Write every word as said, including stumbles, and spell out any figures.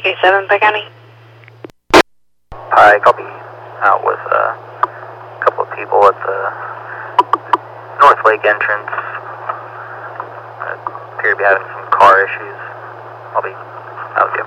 K seven, Pike County. Pike, I'll be out with uh, a couple of people at the North Lake entrance. I appear to be having some car issues. I'll be out with you.